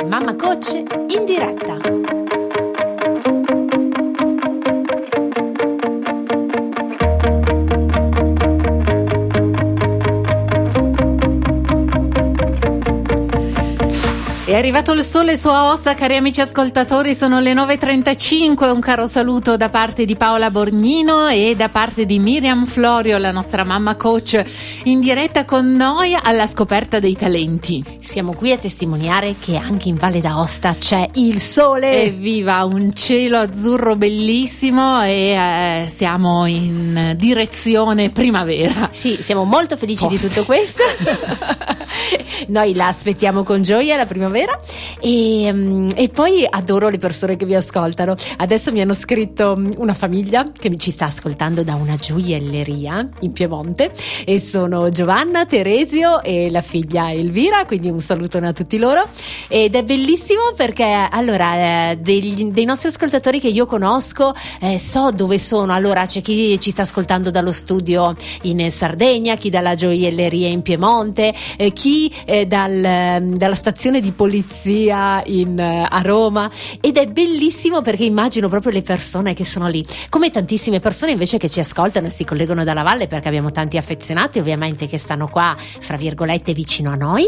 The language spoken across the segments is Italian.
Mamma Coach in diretta. È arrivato il sole su Aosta, cari amici ascoltatori, sono le 9.35, un caro saluto da parte di Paola Borgnino e da parte di Miriam Florio, la nostra mamma coach, in diretta con noi alla scoperta dei talenti. Siamo qui a testimoniare che anche in Valle d'Aosta c'è il sole. Evviva, un cielo azzurro bellissimo e siamo in direzione primavera. Sì, siamo molto felici di tutto questo. Noi la aspettiamo con gioia la primavera e poi adoro le persone che vi ascoltano. Adesso mi hanno scritto una famiglia che ci sta ascoltando da una gioielleria in Piemonte e sono Giovanna, Teresio e la figlia Elvira, quindi un salutone a tutti loro. Ed è bellissimo perché allora dei nostri ascoltatori che io conosco so dove sono. Allora c'è chi ci sta ascoltando dallo studio in Sardegna, chi dalla gioielleria in Piemonte, chi dalla stazione di polizia a Roma, ed è bellissimo perché immagino proprio le persone che sono lì, come tantissime persone invece che ci ascoltano e si collegano dalla valle, perché abbiamo tanti affezionati ovviamente che stanno qua fra virgolette vicino a noi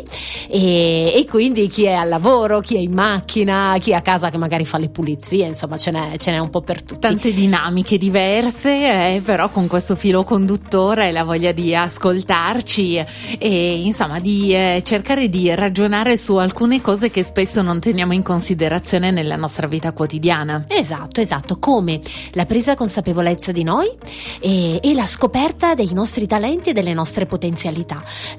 e quindi chi è al lavoro, chi è in macchina, chi è a casa che magari fa le pulizie, insomma ce n'è un po' per tutti. Tante dinamiche diverse, però con questo filo conduttore la voglia di ascoltarci e insomma di cercare di ragionare su alcune cose che spesso non teniamo in considerazione nella nostra vita quotidiana. Esatto, come la presa consapevolezza di noi e la scoperta dei nostri talenti e delle nostre potenzialità.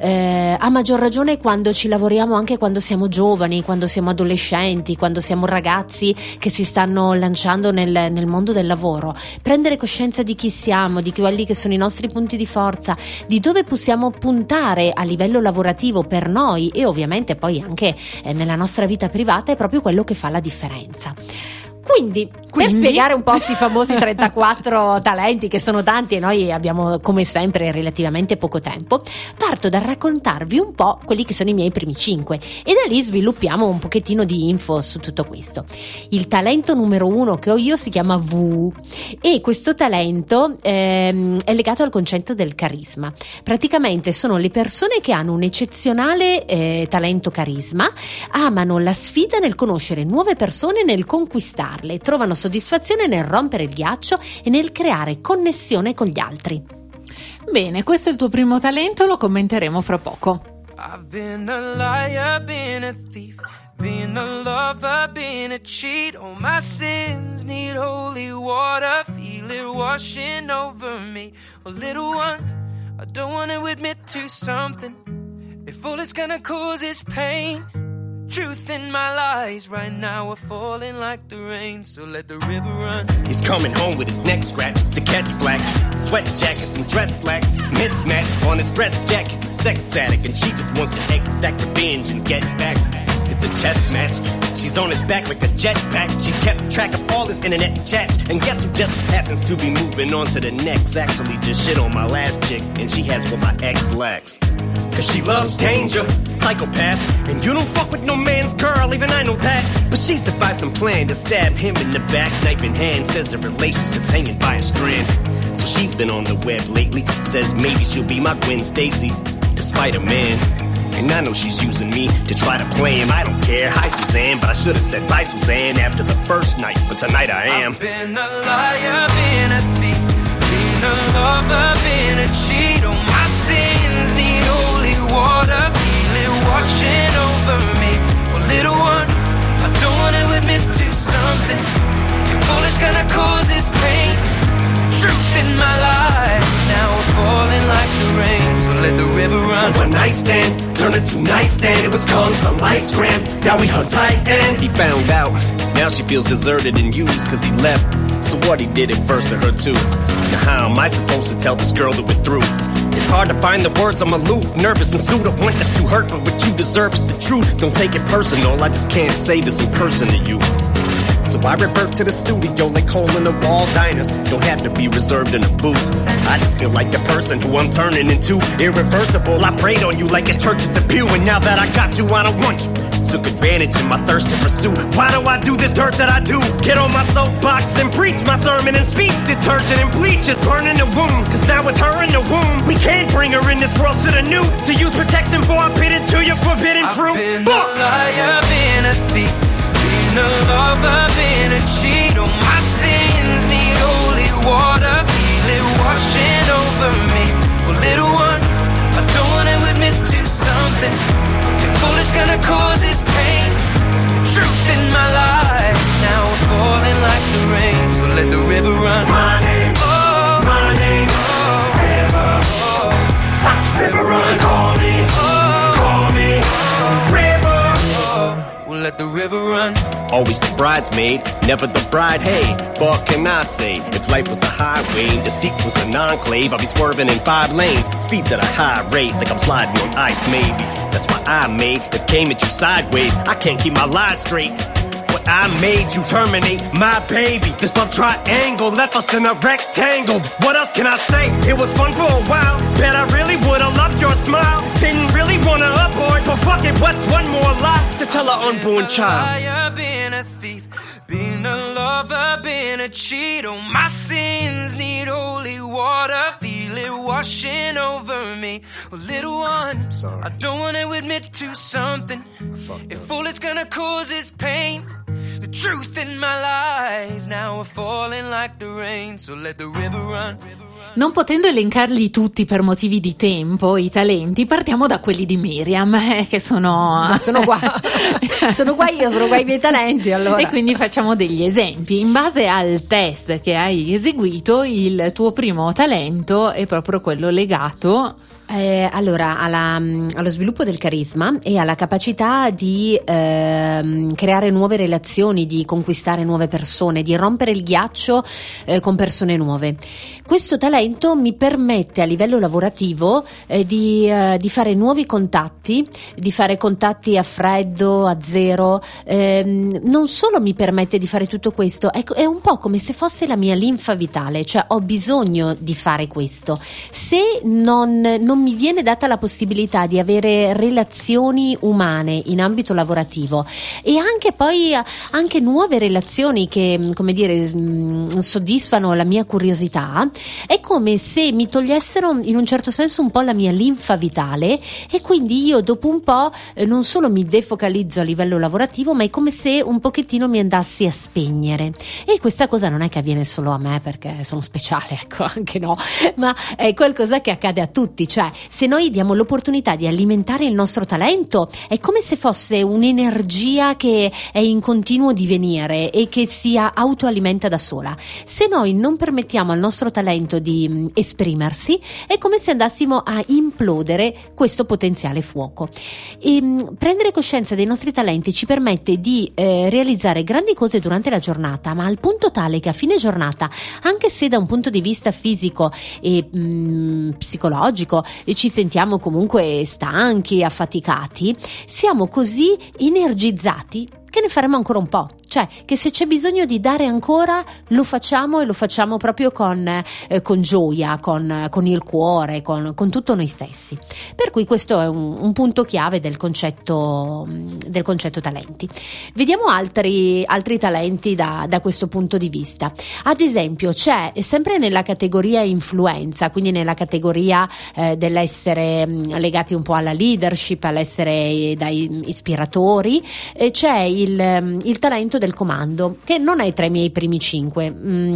A maggior ragione quando ci lavoriamo, anche quando siamo giovani, quando siamo adolescenti, quando siamo ragazzi che si stanno lanciando nel mondo del lavoro. Prendere coscienza di chi siamo, di quelli che sono i nostri punti di forza, di dove possiamo puntare a livello lavorativo per noi e ovviamente poi anche nella nostra vita privata è proprio quello che fa la differenza. Quindi per spiegare un po' questi famosi 34 talenti, che sono tanti e noi abbiamo come sempre relativamente poco tempo, parto da raccontarvi un po' quelli che sono i miei primi 5 e da lì sviluppiamo un pochettino di info su tutto questo. Il talento numero 1 che ho io si chiama V e questo talento è legato al concetto del carisma. Praticamente sono le persone che hanno un eccezionale talento carisma, amano la sfida nel conoscere nuove persone e nel conquistarle, trovano soddisfazione nel rompere il ghiaccio e nel creare connessione con gli altri. Bene, questo è il tuo primo talento, lo commenteremo fra poco. I've been a liar, been a thief, been a lover, been a cheat. All my sins need holy water, feel it washing over me. Well, little one, I don't want to admit to something, if all it's gonna cause is pain. Truth in my lies right now are falling like the rain, so let the river run. He's coming home with his neck scratched to catch flack. Sweat jackets and dress slacks mismatched. On his breast jack he's a sex addict, and she just wants to exact revenge and get back. It's a chess match. She's on his back like a jetpack. She's kept track of all his internet chats, and guess who just happens to be moving on to the next. Actually just shit on my last chick, and she has what my ex lacks. Cause she loves danger, psychopath. And you don't fuck with no man's girl, even I know that. But she's devised some plan to stab him in the back, knife in hand. Says the relationship's hanging by a strand. So she's been on the web lately, says maybe she'll be my Gwen Stacy, despite a man. And I know she's using me to try to play him. I don't care, hi Suzanne, but I should've said bye Suzanne after the first night, but tonight I am. I've been a liar, been a thief, been a lover, been a cheat. All my sins need holy water, feel it washing over me. Well, little one, I don't want to admit to something, if all it's gonna cause is pain. The truth in my life now we're falling like the rain, so let the river run. One night stand turned into nightstand. It was calm, some lights crammed. Now we hung tight and he found out. Now she feels deserted and used cause he left. So what, he did it first to her too. Now how am I supposed to tell this girl that we're through? It's hard to find the words, I'm aloof, nervous and sued. I want this to hurt, but what you deserve is the truth. Don't take it personal, I just can't say this in person to you. So I revert to the studio like hole in the wall diners. Don't have to be reserved in a booth. I just feel like the person who I'm turning into. Irreversible, I prayed on you like it's church at the pew. And now that I got you, I don't want you. Took advantage managing my thirst to pursue. Why do I do this dirt that I do? Get on my soapbox and preach my sermon and speech. Detergent and bleach is burning the wound. Cause now with her in the womb, we can't bring her in this world. Shoulda knew to use protection before I bit into your forbidden fruit. I've been a liar, been a thief, been a lover, been a cheat. Oh, my sins need holy water, feel it washing over me. Well, little one, I don't wanna admit to something. If all it's gonna cause is pain, the truth in my life now we're falling like the rain. So let the river run. My name's River. Watch river run. Call me, River. We'll let the river run. Always the bridesmaid, never the bride. Hey, what can I say? If life was a highway, the seat was an enclave, I'd be swerving in 5 lanes, speeds at a high rate, like I'm sliding on ice maybe. That's why I made it came at you sideways. I can't keep my lies straight. What I made you terminate my baby. This love triangle left us in a rectangle. What else can I say? It was fun for a while. Bet I really would've loved your smile. Didn't really wanna abort, but fuck it, what's one more lie to tell an unborn child? Been a thief, been a lover, been a cheat. Oh, my sins need holy water, feel it washing over me. Well, little one, sorry. I don't wanna admit to something. If all it's gonna cause is pain, the truth in my lies now we're falling like the rain. So let the river run. Non potendo elencarli tutti per motivi di tempo, i talenti, partiamo da quelli di Miriam, che sono... Ma sono qua, sono qua io, sono qua i miei talenti, allora. E quindi facciamo degli esempi. In base al test che hai eseguito, il tuo primo talento è proprio quello legato... Allora, allo sviluppo del carisma e alla capacità di creare nuove relazioni, di conquistare nuove persone, di rompere il ghiaccio con persone nuove. Questo talento mi permette a livello lavorativo di fare nuovi contatti, di fare contatti a freddo, a zero. Non solo mi permette di fare tutto questo, è un po' come se fosse la mia linfa vitale, cioè ho bisogno di fare questo. Se non mi viene data la possibilità di avere relazioni umane in ambito lavorativo e anche poi anche nuove relazioni che, come dire, soddisfano la mia curiosità, è come se mi togliessero in un certo senso un po' la mia linfa vitale e quindi io dopo un po' non solo mi defocalizzo a livello lavorativo, ma è come se un pochettino mi andassi a spegnere. E questa cosa non è che avviene solo a me perché sono speciale, ecco, anche no, ma è qualcosa che accade a tutti. Cioè, se noi diamo l'opportunità di alimentare il nostro talento, è come se fosse un'energia che è in continuo divenire e che si autoalimenta da sola. Se noi non permettiamo al nostro talento di esprimersi, è come se andassimo a implodere questo potenziale fuoco. E prendere coscienza dei nostri talenti ci permette di realizzare grandi cose durante la giornata, ma al punto tale che a fine giornata, anche se da un punto di vista fisico e psicologico ci sentiamo comunque stanchi, affaticati, siamo così energizzati che ne faremo ancora un po', cioè che se c'è bisogno di dare ancora lo facciamo e lo facciamo proprio con gioia, con il cuore, con tutto noi stessi. Per cui questo è un punto chiave del concetto talenti. Vediamo altri talenti da questo punto di vista. Ad esempio c'è sempre nella categoria influenza, quindi nella categoria dell'essere legati un po' alla leadership, all'essere dai ispiratori, c'è il talento del comando, che non è tra i miei primi 5,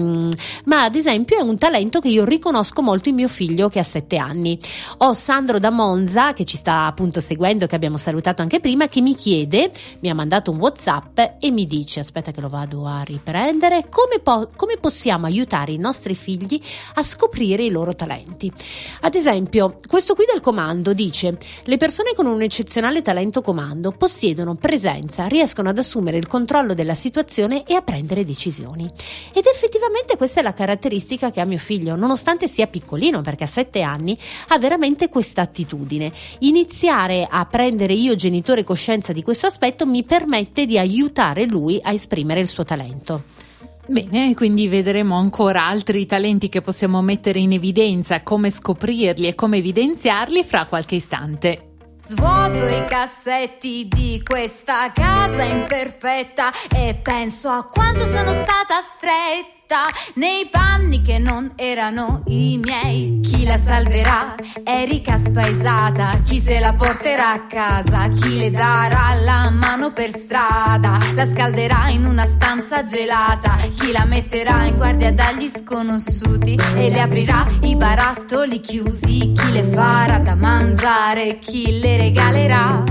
ma ad esempio è un talento che io riconosco molto in mio figlio che ha 7 anni. Ho Sandro da Monza che ci sta appunto seguendo, che abbiamo salutato anche prima, che mi ha mandato un WhatsApp e mi dice, aspetta che lo vado a riprendere, come possiamo aiutare i nostri figli a scoprire i loro talenti. Ad esempio questo qui del comando dice: le persone con un eccezionale talento comando possiedono presenza, riescono ad assumere il controllo della situazione e a prendere decisioni. Ed effettivamente questa è la caratteristica che ha mio figlio, nonostante sia piccolino, perché a 7 anni ha veramente questa attitudine. Iniziare a prendere io, genitore, coscienza di questo aspetto mi permette di aiutare lui a esprimere il suo talento. Bene, quindi vedremo ancora altri talenti che possiamo mettere in evidenza, come scoprirli e come evidenziarli fra qualche istante. Svuoto i cassetti di questa casa imperfetta e penso a quanto sono stata stretta nei panni che non erano i miei. Chi la salverà? Erika spaesata. Chi se la porterà a casa? Chi le darà la mano per strada? La scalderà in una stanza gelata. Chi la metterà in guardia dagli sconosciuti e le aprirà i barattoli chiusi? Chi le farà da mangiare? Chi le regalerà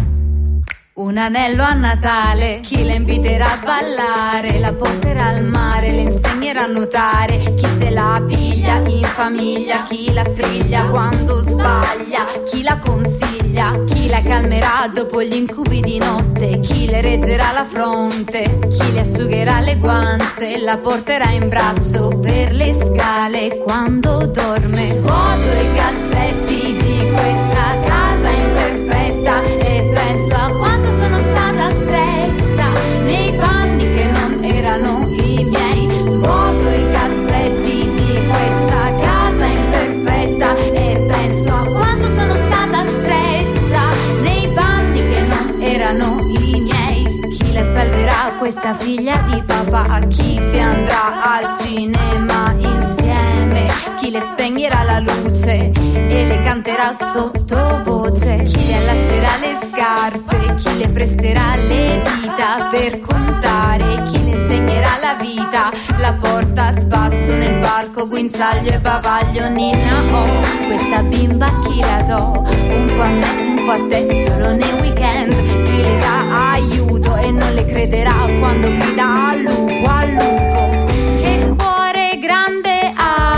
un anello a Natale? Chi la inviterà a ballare? La porterà al mare, le insegnerà a nuotare. Chi se la piglia in famiglia? Chi la striglia quando sbaglia? Chi la consiglia? Chi la calmerà dopo gli incubi di notte? Chi le reggerà la fronte? Chi le asciugherà le guance? La porterà in braccio per le scale quando dorme. Svuoto i cassetti di questa casa imperfetta e penso a quanto sono stata stretta nei panni che non erano i miei. Svuoto i cassetti di questa casa imperfetta e penso a quanto sono stata stretta nei panni che non erano i miei. Chi la salverà questa figlia di papà? Chi ci andrà al cinema insieme? Chi le spegnerà la luce e le canterà sottovoce? Chi le allaccerà le scarpe? Chi le presterà le dita per contare? Chi le insegnerà la vita? La porta a spasso nel parco, guinzaglio e bavaglio. Nina, oh, questa bimba chi la do? Un po' a me, un po' a te, solo nei weekend. Chi le dà aiuto e non le crederà quando grida al lupo, al lupo. Che cuore grande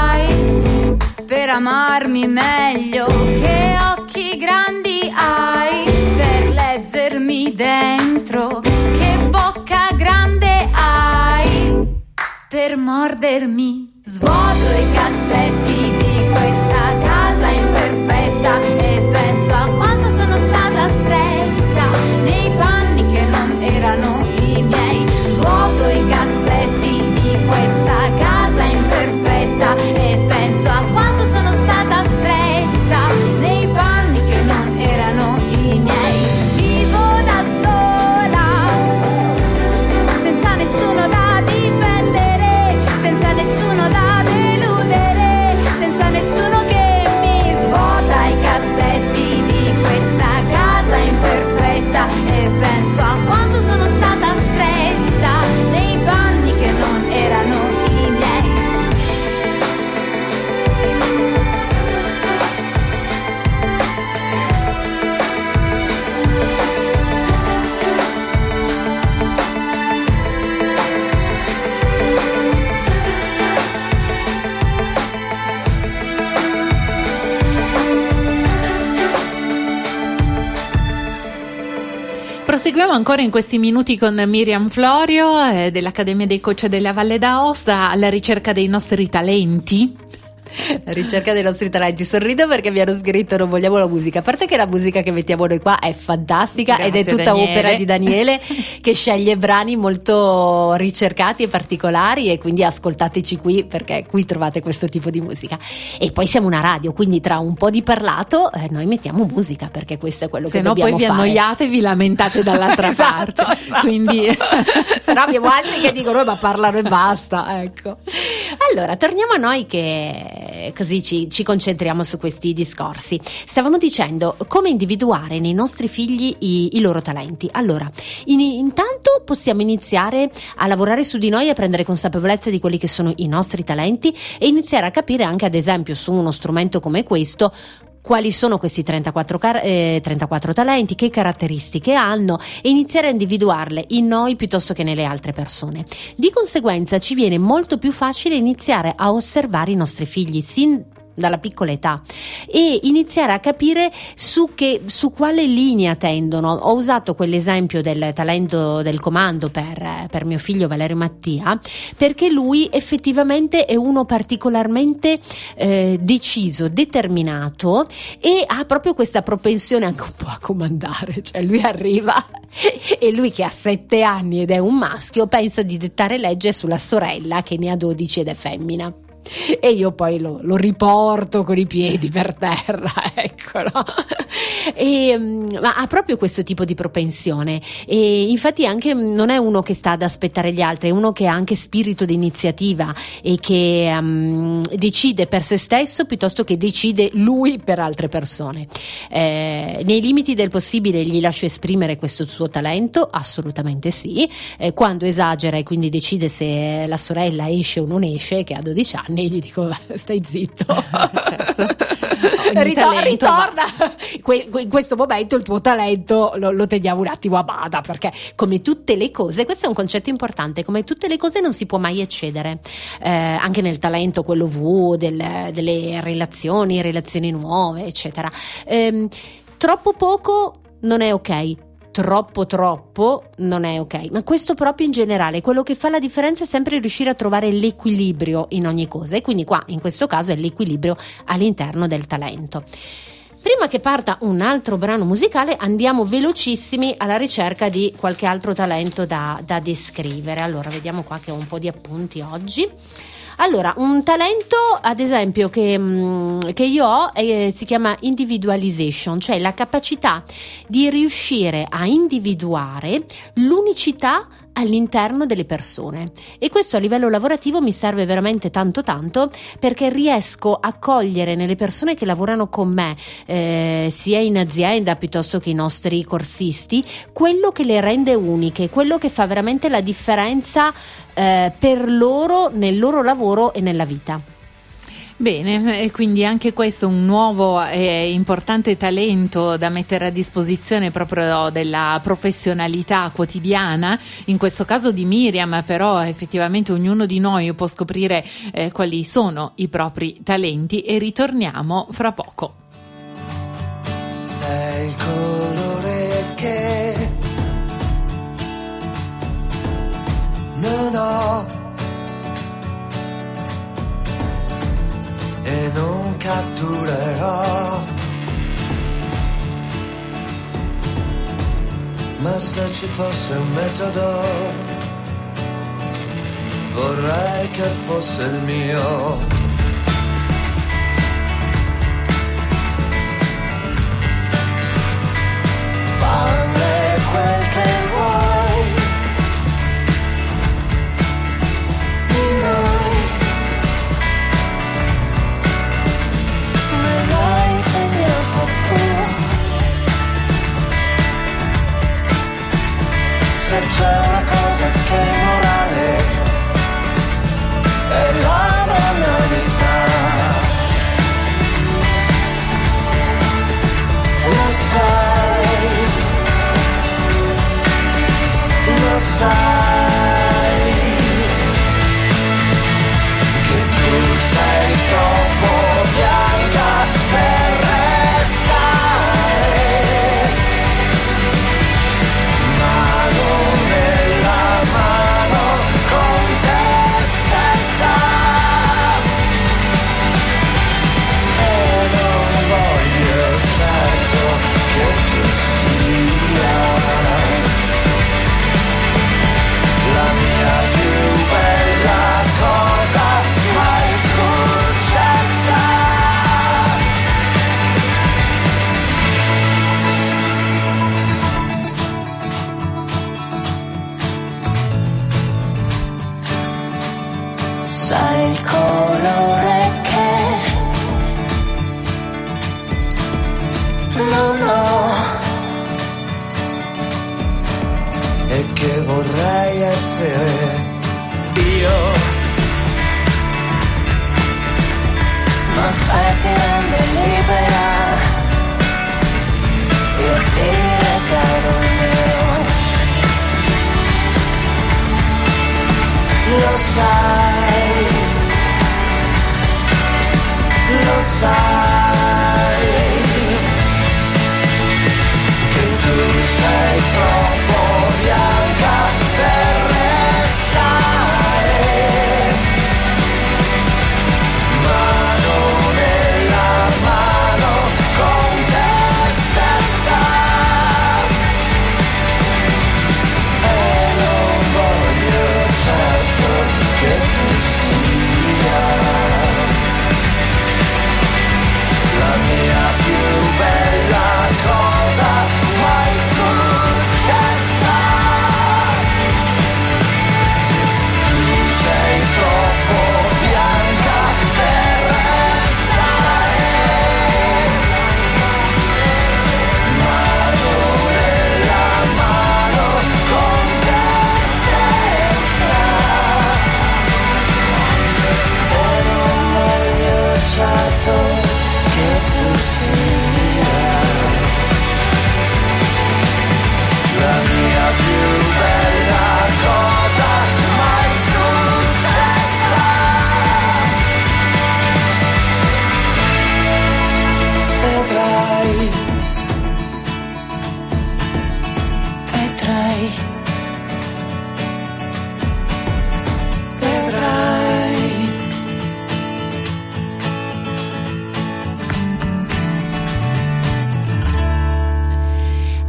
hai per amarmi meglio, che occhi grandi hai per leggermi dentro, che bocca grande hai per mordermi. Svuoto i cassetti di questa casa imperfetta e penso a quanto sono stata stretta nei panni che non erano i miei. Svuoto i cassetti di questa casa imperfetta e penso a quanto sono stata stretta nei panni che non erano i miei. Vivo da sola, senza nessuno da difendere, senza nessuno da deludere, senza nessuno che mi svuota i cassetti di questa casa imperfetta e penso a quanto sono stata stretta nei panni che non erano i miei. Proseguiamo ancora in questi minuti con Miriam Florio dell'Accademia dei Coach della Valle d'Aosta, alla ricerca dei nostri talenti. Ricerca dei nostri talenti. Sorrido perché mi hanno scritto non vogliamo la musica, a parte che la musica che mettiamo noi qua è fantastica. Grazie, ed è tutta Daniele. Opera di Daniele che sceglie brani molto ricercati e particolari, e quindi ascoltateci qui perché qui trovate questo tipo di musica. E poi siamo una radio, quindi tra un po' di parlato noi mettiamo musica, perché questo è quello che dobbiamo fare. Se no poi vi annoiate e vi lamentate dall'altra esatto, parte. Esatto. Quindi se no abbiamo altri che dicono ma parlano e basta, ecco. Allora torniamo a noi che così ci concentriamo su questi discorsi. Stavamo dicendo come individuare nei nostri figli i loro talenti. Allora, intanto possiamo iniziare a lavorare su di noi, a prendere consapevolezza di quelli che sono i nostri talenti e iniziare a capire anche, ad esempio, su uno strumento come questo, quali sono questi 34 talenti, che caratteristiche hanno, e iniziare a individuarle in noi piuttosto che nelle altre persone. Di conseguenza ci viene molto più facile iniziare a osservare i nostri figli sin dalla piccola età e iniziare a capire su quale linea tendono. Ho usato quell'esempio del talento del comando per mio figlio Valerio Mattia, perché lui effettivamente è uno particolarmente deciso, determinato, e ha proprio questa propensione anche un po' a comandare. Cioè lui arriva e lui, che ha 7 anni ed è un maschio, pensa di dettare legge sulla sorella che ne ha 12 ed è femmina. E io poi lo riporto con i piedi per terra, ecco, no? Ma ha proprio questo tipo di propensione, e infatti anche non è uno che sta ad aspettare gli altri, è uno che ha anche spirito di iniziativa e che decide per se stesso piuttosto che decide lui per altre persone. Nei limiti del possibile gli lascio esprimere questo suo talento, assolutamente sì. Quando esagera e quindi decide se la sorella esce o non esce, che ha 12 anni, gli dico stai zitto. Certo. Ritorna. In questo momento il tuo talento lo teniamo un attimo a bada, perché come tutte le cose, questo è un concetto importante, come tutte le cose non si può mai eccedere, anche nel talento quello delle relazioni nuove, eccetera. Troppo poco non è ok, troppo non è ok, ma questo proprio in generale. Quello che fa la differenza è sempre riuscire a trovare l'equilibrio in ogni cosa, e quindi qua in questo caso è l'equilibrio all'interno del talento. Prima che parta un altro brano musicale andiamo velocissimi alla ricerca di qualche altro talento da descrivere. Allora vediamo qua che ho un po' di appunti oggi. Allora, un talento ad esempio che io ho si chiama individualization, cioè la capacità di riuscire a individuare l'unicità all'interno delle persone, e questo a livello lavorativo mi serve veramente tanto perché riesco a cogliere nelle persone che lavorano con me, sia in azienda piuttosto che i nostri corsisti, quello che le rende uniche, quello che fa veramente la differenza per loro nel loro lavoro e nella vita. Bene, e quindi anche questo un nuovo e importante talento da mettere a disposizione proprio della professionalità quotidiana, in questo caso di Miriam, però effettivamente ognuno di noi può scoprire quali sono i propri talenti, e ritorniamo fra poco. Sei il colore che non ho e non catturerò, ma se ci fosse un metodo vorrei che fosse il mio. Fammi quel che vuoi di noi. Insegnato tu, se c'è una cosa che è morale è la banalità, lo sai che tu sei troppo bianca per restare, mano nella mano con te stessa, e non voglio certo che tu sia la mia più bella cosa mai successa. Sai il colore che non ho e che vorrei essere io, ma sai ti rende libera e ti regalo il mio. Lo sai che tu sei troppo bianca per restare, mano nella mano con te stessa, e non voglio certo che tu sia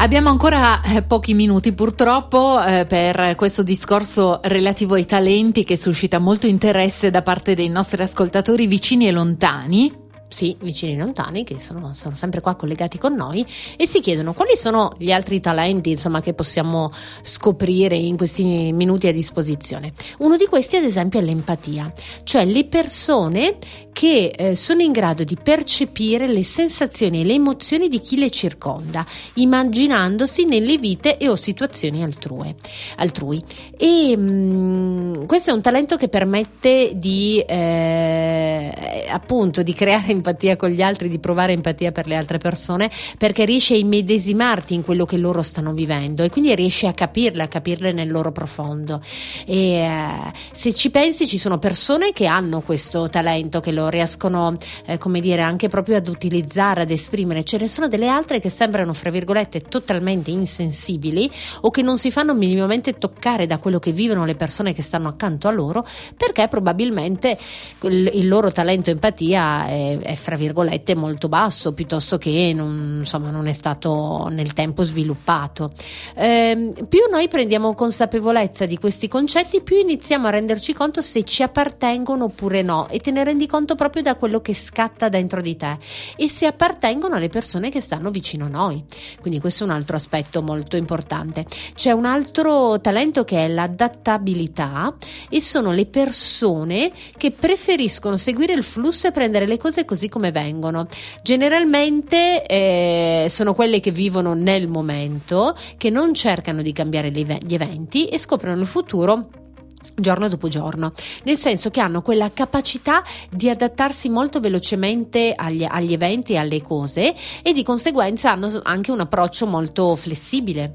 Abbiamo ancora pochi minuti purtroppo per questo discorso relativo ai talenti che suscita molto interesse da parte dei nostri ascoltatori vicini e lontani. Sì, vicini e lontani che sono sempre qua collegati con noi e si chiedono quali sono gli altri talenti, insomma, che possiamo scoprire in questi minuti a disposizione. Uno di questi, ad esempio, è l'empatia, cioè le persone che sono in grado di percepire le sensazioni e le emozioni di chi le circonda, immaginandosi nelle vite e o situazioni altrui. E questo è un talento che permette di appunto di creare empatia con gli altri, di provare empatia per le altre persone, perché riesci a immedesimarti in quello che loro stanno vivendo e quindi riesci a capirle nel loro profondo. E se ci pensi, ci sono persone che hanno questo talento, che lo riescono come dire anche proprio ad utilizzare, ad esprimere. Ce ne sono delle altre che sembrano, fra virgolette, totalmente insensibili o che non si fanno minimamente toccare da quello che vivono le persone che stanno accanto a loro, perché probabilmente il loro talento empatia è fra virgolette molto basso, piuttosto che non è stato nel tempo sviluppato. Più noi prendiamo consapevolezza di questi concetti, più iniziamo a renderci conto se ci appartengono oppure no, e te ne rendi conto proprio da quello che scatta dentro di te e se appartengono alle persone che stanno vicino a noi. Quindi questo è un altro aspetto molto importante. C'è un altro talento che è l'adattabilità, e sono le persone che preferiscono seguire il flusso e prendere le cose così come vengono. Generalmente sono quelle che vivono nel momento, che non cercano di cambiare gli eventi e scoprono il futuro giorno dopo giorno, nel senso che hanno quella capacità di adattarsi molto velocemente agli eventi e alle cose, e di conseguenza hanno anche un approccio molto flessibile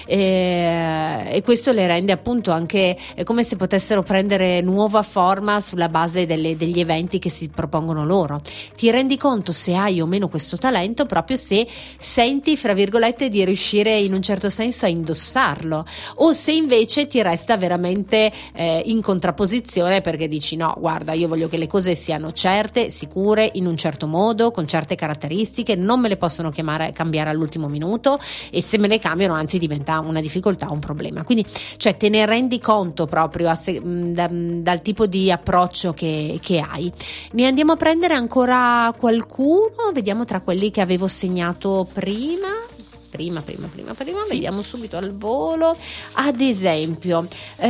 e questo le rende appunto anche come se potessero prendere nuova forma sulla base degli eventi che si propongono loro. Ti rendi conto se hai o meno questo talento proprio se senti, fra virgolette, di riuscire in un certo senso a indossarlo, o se invece ti resta veramente in contrapposizione, perché dici no, guarda, io voglio che le cose siano certe, sicure, in un certo modo, con certe caratteristiche, non me le possono cambiare all'ultimo minuto, e se me le cambiano anzi diventa una difficoltà, un problema. Quindi cioè te ne rendi conto proprio dal tipo di approccio che hai. Ne andiamo a prendere ancora qualcuno, vediamo tra quelli che avevo segnato prima. Sì. Vediamo subito al volo. Ad esempio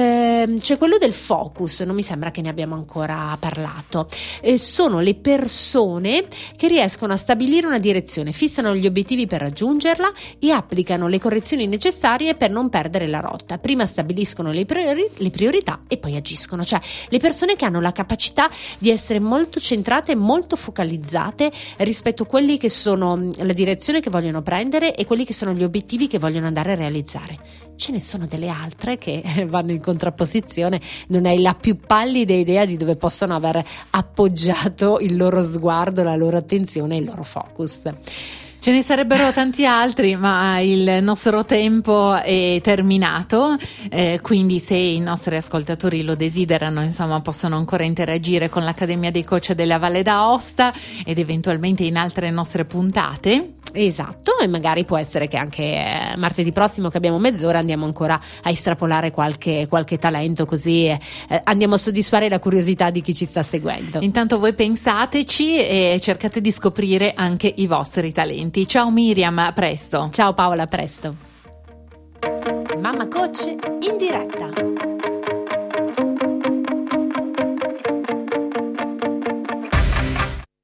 c'è quello del focus, non mi sembra che ne abbiamo ancora parlato. Sono le persone che riescono a stabilire una direzione, fissano gli obiettivi per raggiungerla e applicano le correzioni necessarie per non perdere la rotta. Prima stabiliscono le priorità e poi agiscono, cioè le persone che hanno la capacità di essere molto centrate, molto focalizzate rispetto a quelli che sono la direzione che vogliono prendere e quelli che sono gli obiettivi che vogliono andare a realizzare. Ce ne sono delle altre che vanno in contrapposizione, non hai la più pallida idea di dove possono aver appoggiato il loro sguardo, la loro attenzione e il loro focus. Ce ne sarebbero tanti altri, ma il nostro tempo è terminato, quindi se i nostri ascoltatori lo desiderano, insomma, possono ancora interagire con l'Accademia dei Coach della Valle d'Aosta ed eventualmente in altre nostre puntate. Esatto, e magari può essere che anche martedì prossimo, che abbiamo mezz'ora, andiamo ancora a estrapolare qualche talento, così andiamo a soddisfare la curiosità di chi ci sta seguendo. Intanto voi pensateci e cercate di scoprire anche i vostri talenti. Ciao Miriam, a presto. Ciao Paola, a presto. Mamma Coach in diretta.